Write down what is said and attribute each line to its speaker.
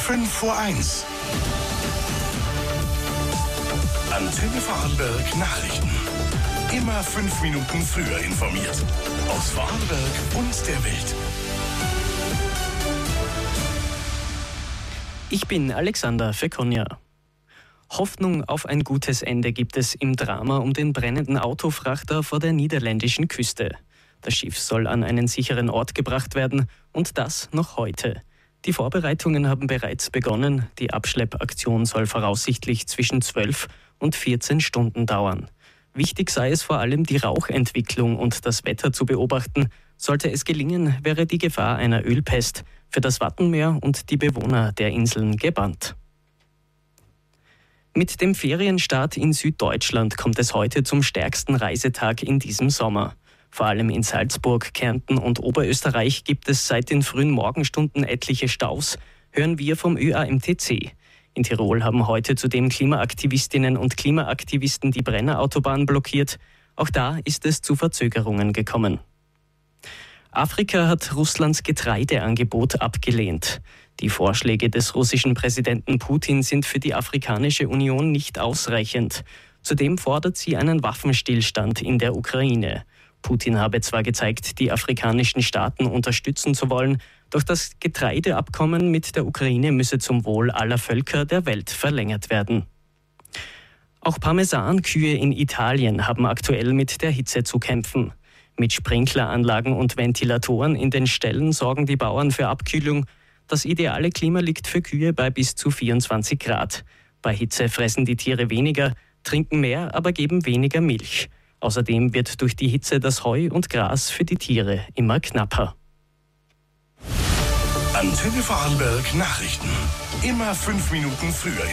Speaker 1: 5 vor 1. Antenne Vorarlberg Nachrichten. Immer 5 Minuten früher informiert. Aus Vorarlberg und der Welt.
Speaker 2: Ich bin Alexander Fekonja. Hoffnung auf ein gutes Ende gibt es im Drama um den brennenden Autofrachter vor der niederländischen Küste. Das Schiff soll an einen sicheren Ort gebracht werden und das noch heute. Die Vorbereitungen haben bereits begonnen. Die Abschleppaktion soll voraussichtlich zwischen 12 und 14 Stunden dauern. Wichtig sei es vor allem, die Rauchentwicklung und das Wetter zu beobachten. Sollte es gelingen, wäre die Gefahr einer Ölpest für das Wattenmeer und die Bewohner der Inseln gebannt. Mit dem Ferienstart in Süddeutschland kommt es heute zum stärksten Reisetag in diesem Sommer. Vor allem in Salzburg, Kärnten und Oberösterreich gibt es seit den frühen Morgenstunden etliche Staus, hören wir vom ÖAMTC. In Tirol haben heute zudem Klimaaktivistinnen und Klimaaktivisten die Brennerautobahn blockiert. Auch da ist es zu Verzögerungen gekommen. Afrika hat Russlands Getreideangebot abgelehnt. Die Vorschläge des russischen Präsidenten Putin sind für die Afrikanische Union nicht ausreichend. Zudem fordert sie einen Waffenstillstand in der Ukraine. Putin habe zwar gezeigt, die afrikanischen Staaten unterstützen zu wollen, doch das Getreideabkommen mit der Ukraine müsse zum Wohl aller Völker der Welt verlängert werden. Auch Parmesankühe in Italien haben aktuell mit der Hitze zu kämpfen. Mit Sprinkleranlagen und Ventilatoren in den Ställen sorgen die Bauern für Abkühlung. Das ideale Klima liegt für Kühe bei bis zu 24 Grad. Bei Hitze fressen die Tiere weniger, trinken mehr, aber geben weniger Milch. Außerdem wird durch die Hitze das Heu und Gras für die Tiere immer knapper.
Speaker 1: Antenne Vorarlberg Nachrichten. Immer 5 Minuten früher